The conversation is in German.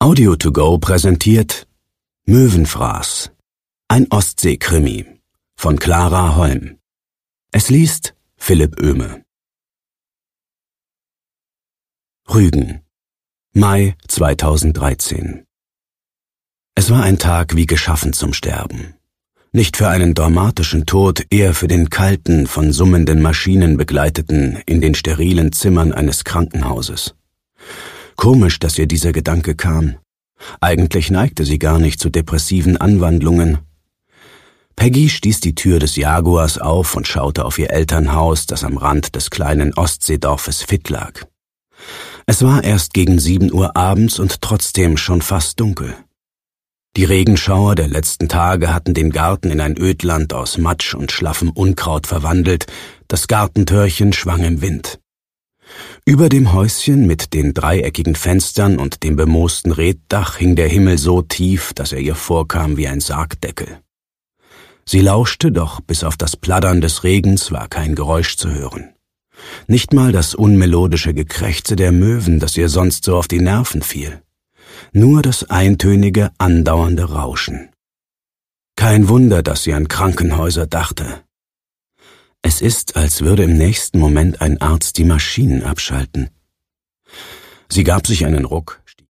Audio to go präsentiert Möwenfraß, ein Ostsee-Krimi von Clara Holm. Es liest Philipp Oehme. Rügen, Mai 2013. Es war ein Tag wie geschaffen zum Sterben. Nicht für einen dramatischen Tod, eher für den kalten, von summenden Maschinen begleiteten, in den sterilen Zimmern eines Krankenhauses. Komisch, dass ihr dieser Gedanke kam. Eigentlich neigte sie gar nicht zu depressiven Anwandlungen. Peggy stieß die Tür des Jaguars auf und schaute auf ihr Elternhaus, das am Rand des kleinen Ostseedorfes Vitt lag. Es war erst gegen 7 Uhr abends und trotzdem schon fast dunkel. Die Regenschauer der letzten Tage hatten den Garten in ein Ödland aus Matsch und schlaffem Unkraut verwandelt, das Gartentürchen schwang im Wind. Über dem Häuschen mit den dreieckigen Fenstern und dem bemoosten Reetdach hing der Himmel so tief, dass er ihr vorkam wie ein Sargdeckel. Sie lauschte, doch bis auf das Plattern des Regens war kein Geräusch zu hören. Nicht mal das unmelodische Gekrächze der Möwen, das ihr sonst so auf die Nerven fiel. Nur das eintönige, andauernde Rauschen. Kein Wunder, dass sie an Krankenhäuser dachte. Es ist, als würde im nächsten Moment ein Arzt die Maschinen abschalten. Sie gab sich einen Ruck,